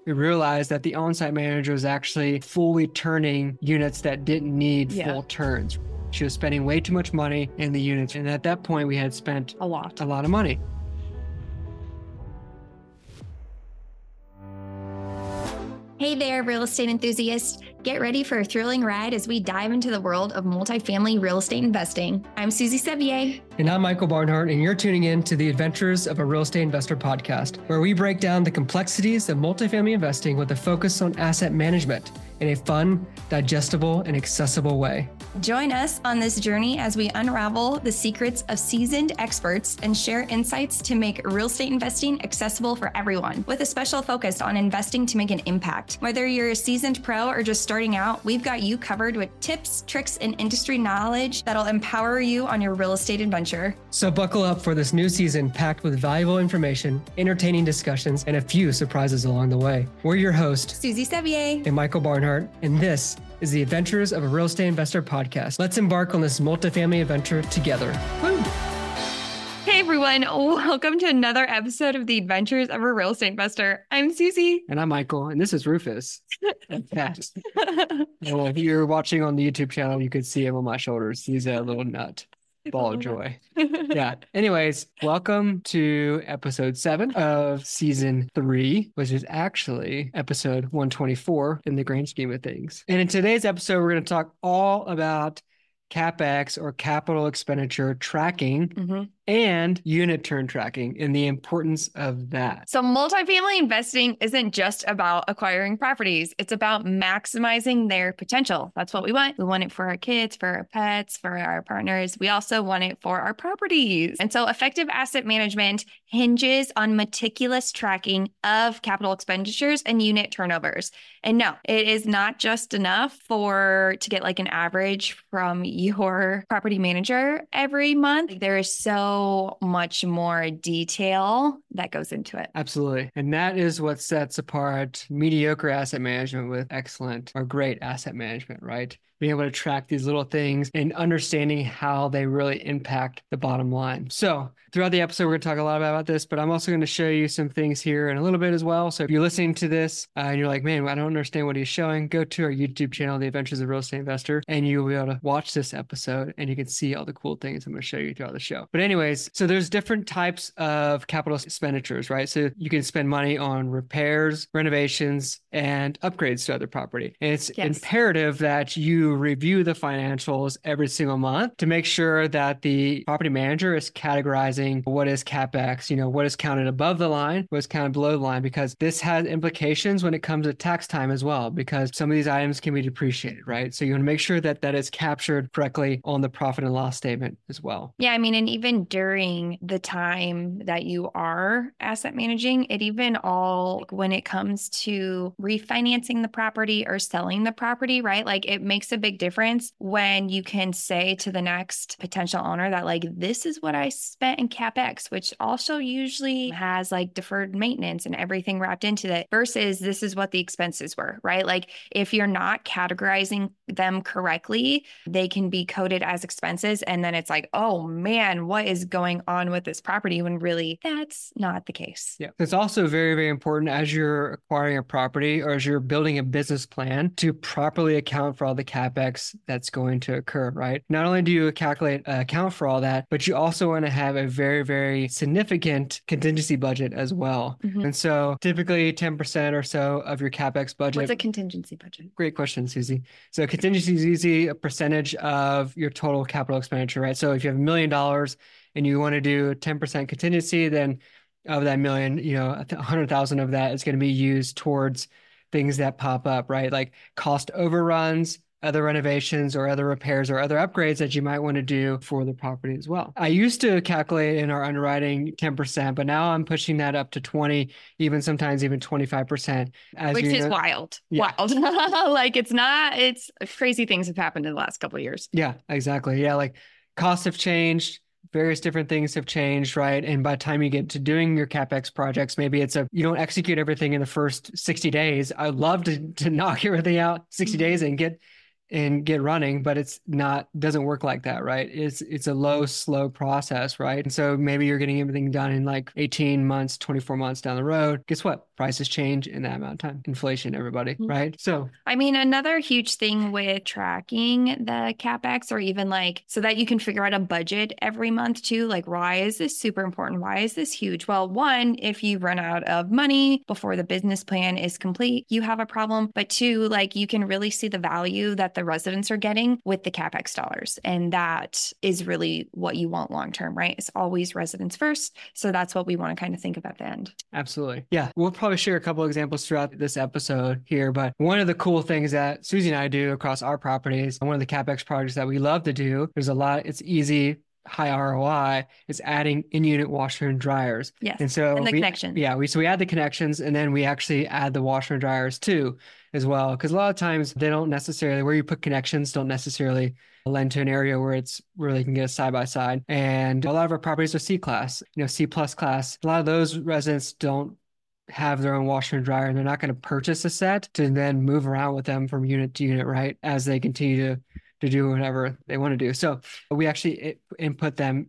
we realized that the on-site manager was actually fully turning units that didn't need full turns. She was spending way too much money in the units. And at that point, we had spent a lot of money. Hey there, real estate enthusiasts. Get ready for a thrilling ride as we dive into the world of multifamily real estate investing. I'm Susie Sevier. And I'm Michael Barnhart, and you're tuning in to the Adventures of a Real Estate Investor podcast, where we break down the complexities of multifamily investing with a focus on asset management in a fun, digestible, and accessible way. Join us on this journey as we unravel the secrets of seasoned experts and share insights to make real estate investing accessible for everyone, with a special focus on investing to make an impact. Whether you're a seasoned pro or just starting out, we've got you covered with tips, tricks, and industry knowledge that'll empower you on your real estate adventure. So buckle up for this new season packed with valuable information, entertaining discussions, and a few surprises along the way. We're your hosts, Susie Sevier and Michael Barnhart, and this is the Adventures of a Real Estate Investor podcast. Let's embark on this multifamily adventure together. Woo! Hey everyone, welcome to another episode of the Adventures of a Real Estate Investor. I'm Susie. And I'm Michael, and this is Rufus. Well, if you're watching on the YouTube channel, you could see him on my shoulders. He's a little nut. Ball of joy. Yeah. Anyways, welcome to episode 7 of season 3, which is actually episode 124 in the grand scheme of things. And in today's episode, we're going to talk all about CapEx or capital expenditure tracking and unit turn tracking and the importance of that. So multifamily investing isn't just about acquiring properties. It's about maximizing their potential. That's what we want. We want it for our kids, for our pets, for our partners. We also want it for our properties. And so effective asset management hinges on meticulous tracking of capital expenditures and unit turnovers. And no, it is not just enough to get like an average from your property manager every month. There is so much more detail that goes into it. Absolutely. And that is what sets apart mediocre asset management with excellent or great asset management, right? Being able to track these little things and understanding how they really impact the bottom line. So throughout the episode, we're going to talk a lot about this, but I'm also going to show you some things here in a little bit as well. So if you're listening to this and you're like, man, I don't understand what he's showing, go to our YouTube channel, The Adventures of a Real Estate Investor, and you'll be able to watch this episode and you can see all the cool things I'm going to show you throughout the show. But anyways, so there's different types of capital expenditures, right? So you can spend money on repairs, renovations, and upgrades to other property. And it's imperative that you review the financials every single month to make sure that the property manager is categorizing what is CapEx, what is counted above the line, what is counted below the line, because this has implications when it comes to tax time as well, because some of these items can be depreciated, right? So you want to make sure that that is captured correctly on the profit and loss statement as well. Yeah, I mean, and even during the time that you are asset managing, it even all, when it comes to refinancing the property or selling the property, right? Like it makes a big difference when you can say to the next potential owner that like, this is what I spent in CapEx, which also usually has like deferred maintenance and everything wrapped into it versus this is what the expenses were, right? Like if you're not categorizing them correctly, they can be coded as expenses. And then it's like, oh man, what is going on with this property when really that's not the case. Yeah. It's also very, very important as you're acquiring a property or as you're building a business plan to properly account for all the CapEx that's going to occur, right? Not only do you account for all that, but you also want to have a very, very significant contingency budget as well. And so typically 10% or so of your CapEx budget. What's a contingency budget? Great question, Susie. So contingency is usually a percentage of your total capital expenditure, right? So if you have $1 million and you want to do 10% contingency, then of that million, 100,000 of that is going to be used towards things that pop up, right? Like cost overruns, other renovations or other repairs or other upgrades that you might want to do for the property as well. I used to calculate in our underwriting 10%, but now I'm pushing that up to 20, sometimes even 25%. Which is wild. Yeah. Wild. Like it's crazy things have happened in the last couple of years. Yeah, exactly. Yeah. Like costs have changed. Various different things have changed, right? And by the time you get to doing your CapEx projects, maybe you don't execute everything in the first 60 days. I'd love to knock everything out 60 days and get and get running, but doesn't work like that, right? It's a low, slow process, right? And so maybe you're getting everything done in like 18 months, 24 months down the road. Guess what? Prices change in that amount of time. Inflation, everybody, right? So I mean, another huge thing with tracking the CapEx, or even like so that you can figure out a budget every month too, like why is this super important? Why is this huge? Well, one, if you run out of money before the business plan is complete, you have a problem. But two, like you can really see the value that the residents are getting with the CapEx dollars. And that is really what you want long term, right? It's always residents first. So that's what we want to kind of think of at the end. absolutely. Yeah. We'll probably share a couple of examples throughout this episode here, but one of the cool things that Susie and I do across our properties, one of the CapEx projects that we love to do, it's easy, high ROI, is adding in-unit washer and dryers. Yes. And so and the connection. Yeah, we add the connections, and then we actually add the washer and dryers too as well. Because a lot of times they don't necessarily, where you put connections don't necessarily lend to an area where they can get a side by side. And a lot of our properties are C-class, C plus class. A lot of those residents don't have their own washer and dryer, and they're not going to purchase a set to then move around with them from unit to unit, right? As they continue to do whatever they want to do. So we actually put them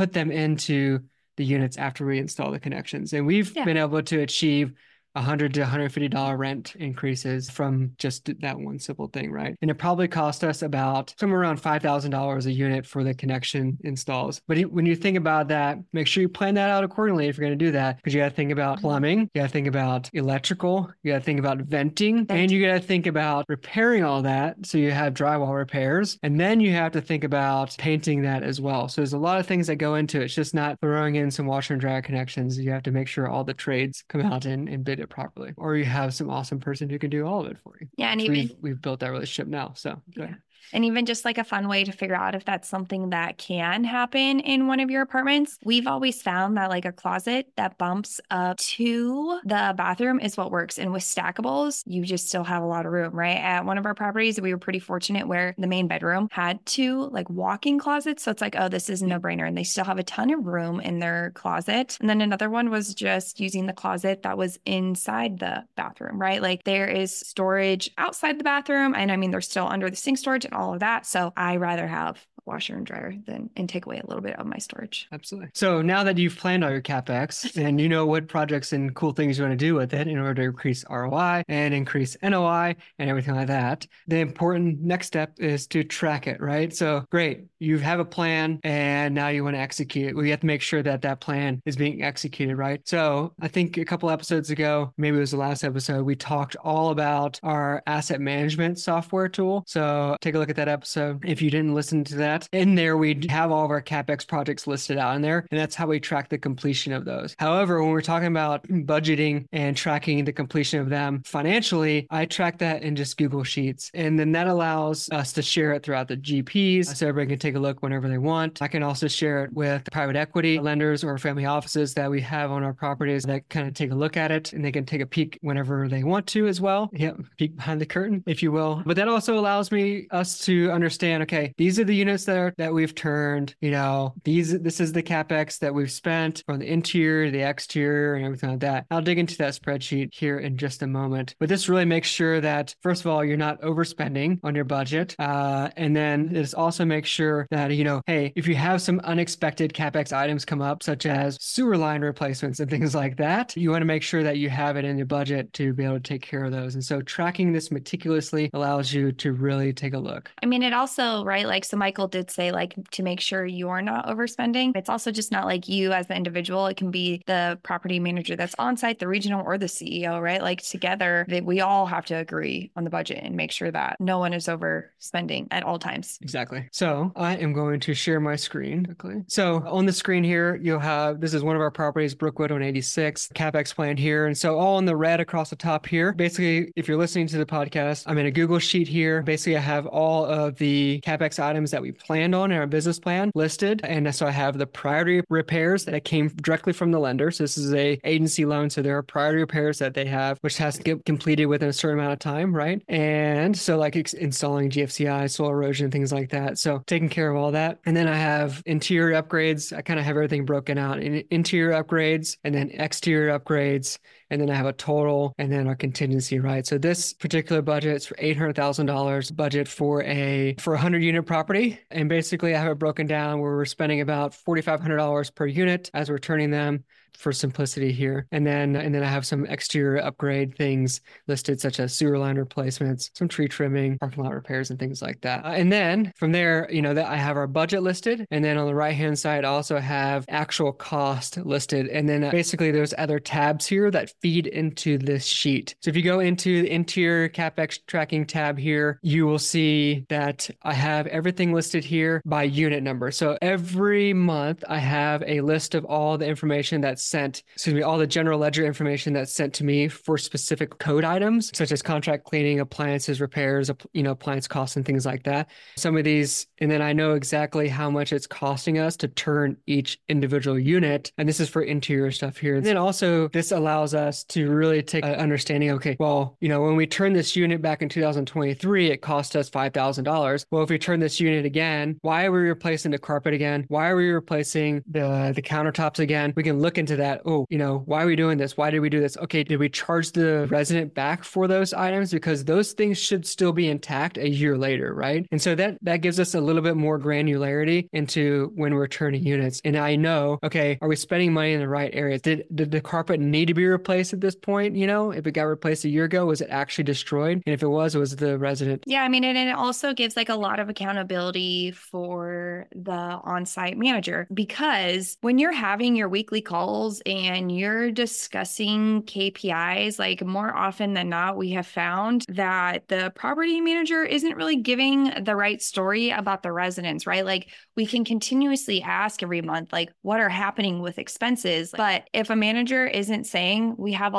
into the units after we install the connections. And we've been able to achieve $100 to $150 rent increases from just that one simple thing, right? And it probably cost us about somewhere around $5,000 a unit for the connection installs. But when you think about that, make sure you plan that out accordingly if you're going to do that, because you got to think about plumbing, you got to think about electrical, you got to think about venting, and you got to think about repairing all that. So you have drywall repairs, and then you have to think about painting that as well. So there's a lot of things that go into it. It's just not throwing in some washer and dryer connections. You have to make sure all the trades come out and bid it properly, or you have some awesome person who can do all of it for you. Yeah, and we've built that relationship now. So And even just like a fun way to figure out if that's something that can happen in one of your apartments. We've always found that like a closet that bumps up to the bathroom is what works. And with stackables, you just still have a lot of room, right? At one of our properties, we were pretty fortunate where the main bedroom had two like walk-in closets. So it's like, oh, this is a no-brainer. And they still have a ton of room in their closet. And then another one was just using the closet that was inside the bathroom, right? Like there is storage outside the bathroom. And I mean, they're still under the sink storage and all of that. So I rather have a washer and dryer and take away a little bit of my storage. Absolutely. So now that you've planned all your CapEx and you know what projects and cool things you want to do with it in order to increase ROI and increase NOI and everything like that, the important next step is to track it, right? So great, you have a plan and now you want to execute it. We have to make sure that that plan is being executed, right? So I think a couple episodes ago, maybe it was the last episode, we talked all about our asset management software tool. So take a look at that episode if you didn't listen to that. In there, we have all of our CapEx projects listed out in there, and that's how we track the completion of those. However, when we're talking about budgeting and tracking the completion of them financially, I track that in just Google Sheets. And then that allows us to share it throughout the GPs so everybody can take a look whenever they want. I can also share it with private equity lenders or family offices that we have on our properties that kind of take a look at it, and they can take a peek whenever they want to as well. Yep, peek behind the curtain, if you will. But that also allows us to understand, okay, these are the units that we've turned, this is the CapEx that we've spent from the interior, the exterior, and everything like that. I'll dig into that spreadsheet here in just a moment. But this really makes sure that, first of all, you're not overspending on your budget. And then this also makes sure that, hey, if you have some unexpected CapEx items come up, such as sewer line replacements and things like that, you want to make sure that you have it in your budget to be able to take care of those. And so tracking this meticulously allows you to really take a look. I mean, it also, right, like, so Michael did say, like, to make sure you are not overspending. It's also just not like you as the individual. It can be the property manager that's on site, the regional, or the CEO, right? Like together, we all have to agree on the budget and make sure that no one is overspending at all times. Exactly. So I am going to share my screen quickly. So on the screen here, you'll have, this is one of our properties, Brookwood on 86, CapEx plan here. And so all in the red across the top here, basically, if you're listening to the podcast, I'm in a Google sheet here. Basically, I have all of the CapEx items that we planned on in our business plan listed. And so I have the priority repairs that came directly from the lender. So this is a agency loan. So there are priority repairs that they have, which has to get completed within a certain amount of time, right? And so like installing GFCI, soil erosion, things like that. So taking care of all that. And then I have interior upgrades. I kind of have everything broken out in interior upgrades and then exterior upgrades. And then I have a total and then our contingency, right? So this particular budget is for $800,000 budget for a 100-unit property. And basically I have it broken down where we're spending about $4,500 per unit as we're turning them, for simplicity here. And then I have some exterior upgrade things listed, such as sewer line replacements, some tree trimming, parking lot repairs, and things like that. And then from there, that I have our budget listed. And then on the right-hand side, I also have actual cost listed. And then basically there's other tabs here that feed into this sheet. So if you go into the interior CapEx tracking tab here, you will see that I have everything listed here by unit number. So every month I have a list of all the information that's all the general ledger information that's sent to me for specific code items, such as contract cleaning, appliances, repairs, appliance costs, and things like that. Some of these, and then I know exactly how much it's costing us to turn each individual unit. And this is for interior stuff here. And then also this allows us to really take an understanding, okay, well, when we turned this unit back in 2023, it cost us $5,000. Well, if we turn this unit again, why are we replacing the carpet again? Why are we replacing the countertops again? We can look into that. Oh, why are we doing this? Why did we do this? Okay, did we charge the resident back for those items? Because those things should still be intact a year later, right? And so that gives us a little bit more granularity into when we're turning units. And I know, okay, are we spending money in the right areas? Did the carpet need to be replaced at this point? If it got replaced a year ago, was it actually destroyed? And if it was the resident? Yeah, I mean, and it also gives like a lot of accountability for the on-site manager, because when you're having your weekly calls and you're discussing KPIs, like more often than not, we have found that the property manager isn't really giving the right story about the residents, right? Like we can continuously ask every month, like what are happening with expenses? But if a manager isn't saying we have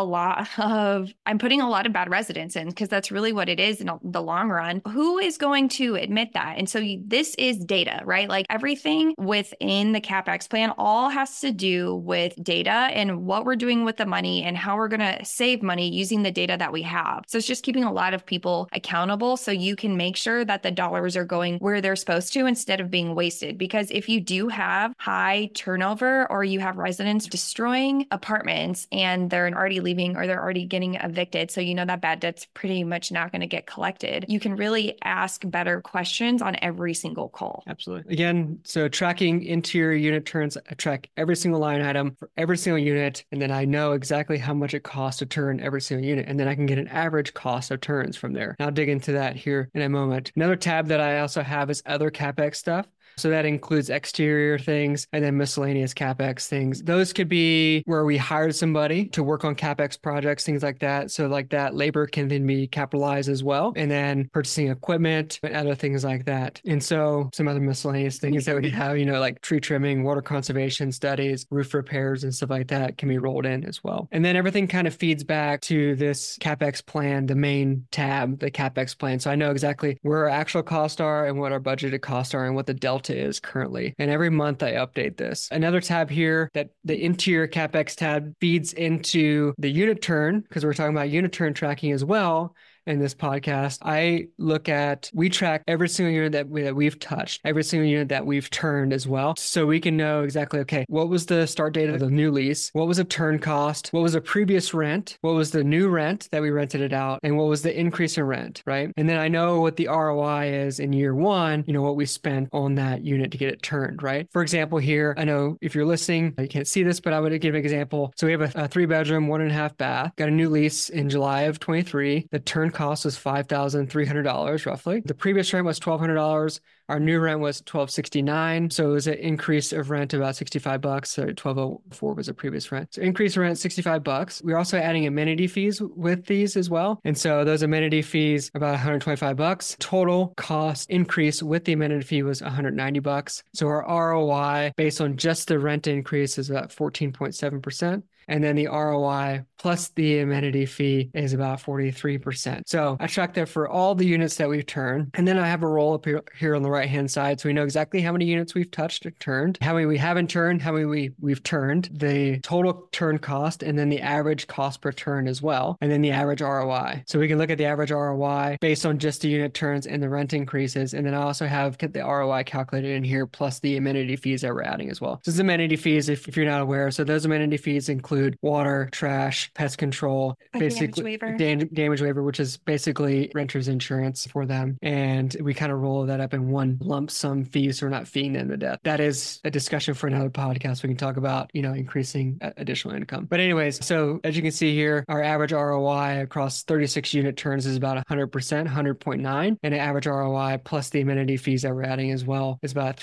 I'm putting a lot of bad residents in, because that's really what it is in the long run, who is going to admit that? And so this is data, right? Like everything within the CapEx plan all has to do with data and what we're doing with the money and how we're going to save money using the data that we have. So it's just keeping a lot of people accountable so you can make sure that the dollars are going where they're supposed to instead of being wasted. Because if you do have high turnover or you have residents destroying apartments and they're already leaving or they're already getting evicted, so that bad debt's pretty much not going to get collected, you can really ask better questions on every single call. Absolutely. Again, so tracking interior unit turns, I track every single line item for every single unit, and then I know exactly how much it costs to turn every single unit, and then I can get an average cost of turns from there. And I'll dig into that here in a moment. Another tab that I also have is other CapEx stuff. So that includes exterior things and then miscellaneous CapEx things. Those could be where we hired somebody to work on CapEx projects, things like that. So like that labor can then be capitalized as well. And then purchasing equipment and other things like that. And so some other miscellaneous things that we have, like tree trimming, water conservation studies, roof repairs and stuff like that can be rolled in as well. And then everything kind of feeds back to this CapEx plan, the main tab, the CapEx plan. So I know exactly where our actual costs are and what our budgeted costs are and what the delta is currently. And every month I update this. Another tab here, that the interior CapEx tab, feeds into the unit turn, because we're talking about unit turn tracking as well. In this podcast, we track every single unit that we've touched, every single unit that we've turned as well. So we can know exactly, okay, what was the start date of the new lease? What was the turn cost? What was the previous rent? What was the new rent that we rented it out? And what was the increase in rent, right? And then I know what the ROI is in year one, what we spent on that unit to get it turned, right? For example, here, I know if you're listening, you can't see this, but I would give an example. So we have a 3-bedroom, 1.5 bath, got a new lease in July of 23. The turn cost was $5,300 roughly. The previous rent was $1,200. Our new rent was $1,269. So it was an increase of rent of about $65. So $1,204 was the previous rent. So increase of rent, $65. We're also adding amenity fees with these as well. And so those amenity fees, about $125. Total cost increase with the amenity fee was $190. So our ROI based on just the rent increase is about 14.7%. And then the ROI plus the amenity fee is about 43%. So I track that for all the units that we've turned. And then I have a roll up here on the right-hand side. So we know exactly how many units we've touched or turned, how many we haven't turned, how many we've turned, the total turn cost, and then the average cost per turn as well. And then the average ROI. So we can look at the average ROI based on just the unit turns and the rent increases. And then I also have the ROI calculated in here plus the amenity fees that we're adding as well. So this amenity fees, if you're not aware, so those amenity fees include water, trash, pest control, basically damage waiver, which is basically renter's insurance for them. And we kind of roll that up in one lump sum fee, so we're not feeing them to death. That is a discussion for another podcast. We can talk about, increasing additional income. But anyways, so as you can see here, our average ROI across 36 unit turns is about 100%, 100.9, and an average ROI plus the amenity fees that we're adding as well is about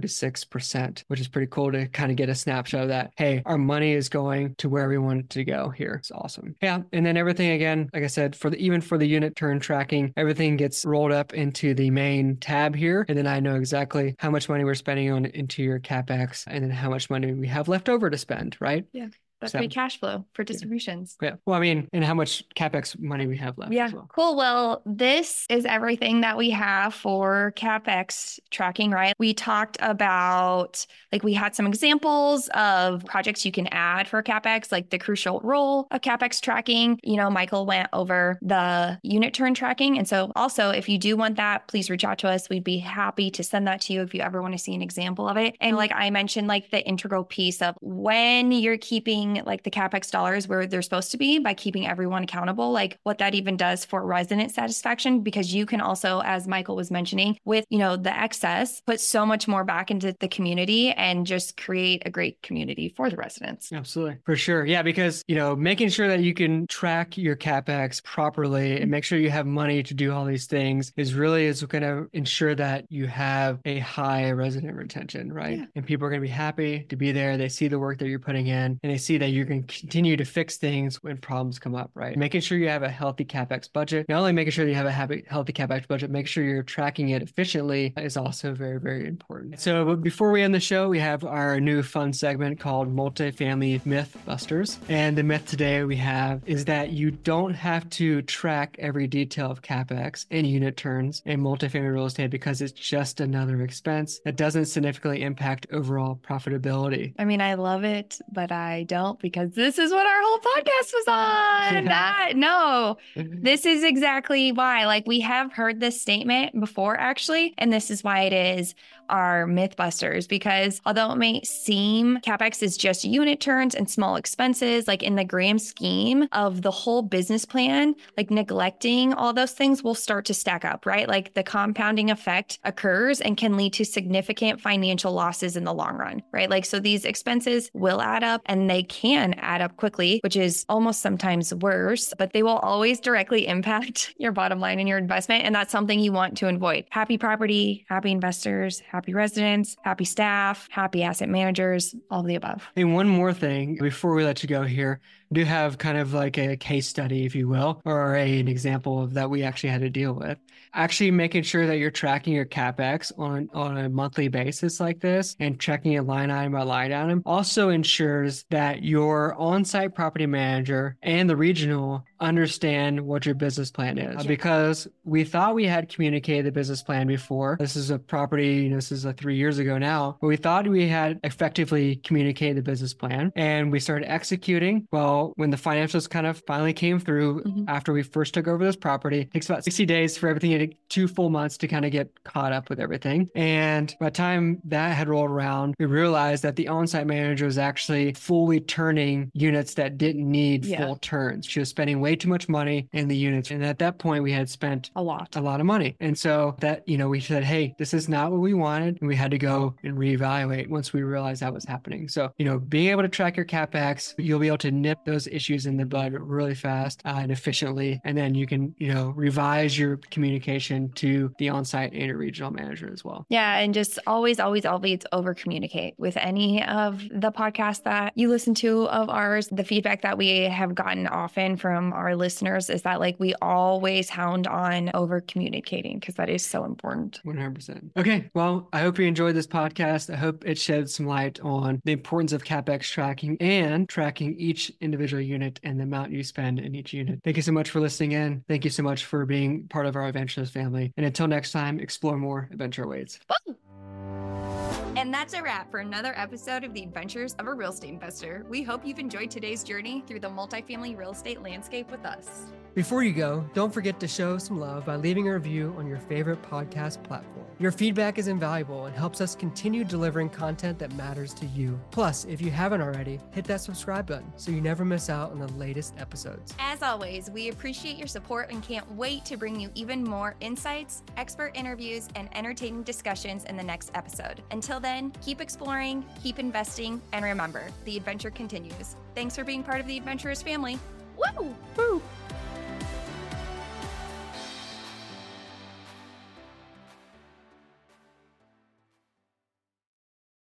336%, which is pretty cool to kind of get a snapshot of that. Hey, our money is going to where we want it to go here. It's awesome. Yeah. And then everything, again, like I said, even for the unit turn tracking, everything gets rolled up into the main tab here. And then I know exactly how much money we're spending on interior CapEx and then how much money we have left over to spend, right? Yeah. That's free cash flow for distributions. Yeah. Well, and how much CapEx money we have left. Yeah. As well. Cool. Well, this is everything that we have for CapEx tracking, right? We talked about, we had some examples of projects you can add for CapEx, like the crucial role of CapEx tracking. Michael went over the unit turn tracking. And so also, if you do want that, please reach out to us. We'd be happy to send that to you if you ever want to see an example of it. And like I mentioned, the integral piece of when you're keeping the CapEx dollars where they're supposed to be by keeping everyone accountable, what that even does for resident satisfaction, because you can also, as Michael was mentioning, with, the excess, put so much more back into the community and just create a great community for the residents. Absolutely. For sure. Yeah. Because, making sure that you can track your CapEx properly and make sure you have money to do all these things is going to ensure that you have a high resident retention, right? Yeah. And people are going to be happy to be there. They see the work that you're putting in and they see that you can continue to fix things when problems come up, right? Making sure you have a healthy CapEx budget, not only making sure that you have a healthy CapEx budget, make sure you're tracking it efficiently is also very, very important. So before we end the show, we have our new fun segment called Multifamily Myth Busters. And the myth today we have is that you don't have to track every detail of CapEx and unit turns in multifamily real estate because it's just another expense that doesn't significantly impact overall profitability. I love it, but I don't, because this is what our whole podcast was on. No, this is exactly why. We have heard this statement before, actually, and this is why it is our Mythbusters, because although it may seem CapEx is just unit turns and small expenses, in the grand scheme of the whole business plan, neglecting all those things will start to stack up, right? The compounding effect occurs and can lead to significant financial losses in the long run, right? So these expenses will add up and they can add up quickly, which is almost sometimes worse, but they will always directly impact your bottom line and your investment. And that's something you want to avoid. Happy property, happy investors, happy residents, happy staff, happy asset managers, all of the above. And one more thing before we let you go here, we do have kind of a case study, if you will, or an example of that we actually had to deal with. Actually making sure that you're tracking your CapEx on a monthly basis like this and checking it line item by line item also ensures that your on-site property manager and the regional understand what your business plan is. Because we thought we had communicated the business plan before. This is a property, this is 3 years ago now, but we thought we had effectively communicated the business plan and we started executing. Well, when the financials kind of finally came through after we first took over this property, it takes about 60 days for everything, 2 full months to kind of get caught up with everything. And by the time that had rolled around, we realized that the on-site manager was actually fully turning units that didn't need full turns. She was spending way too much money in the units. And at that point, we had spent a lot of money. And so that, we said, hey, this is not what we wanted. And we had to go and reevaluate once we realized that was happening. So, being able to track your CapEx, you'll be able to nip those issues in the bud really fast and efficiently. And then you can, revise your communication to the on-site and your regional manager as well. Yeah. And just always over communicate with any of the podcasts that you listen go-to of ours. The feedback that we have gotten often from our listeners is that like we always hound on over communicating because that is so important. 100%. Okay. Well, I hope you enjoyed this podcast. I hope it shed some light on the importance of CapEx tracking and tracking each individual unit and the amount you spend in each unit. Thank you so much for listening in. Thank you so much for being part of our Adventurous family. And until next time, explore more, adventure awaits. Woo! And that's a wrap for another episode of The Adventures of a Real Estate Investor. We hope you've enjoyed today's journey through the multifamily real estate landscape with us. Before you go, don't forget to show some love by leaving a review on your favorite podcast platform. Your feedback is invaluable and helps us continue delivering content that matters to you. Plus, if you haven't already, hit that subscribe button so you never miss out on the latest episodes. As always, we appreciate your support and can't wait to bring you even more insights, expert interviews, and entertaining discussions in the next episode. Until then, keep exploring, keep investing, and remember, the adventure continues. Thanks for being part of the Adventurous family. Woo! Woo!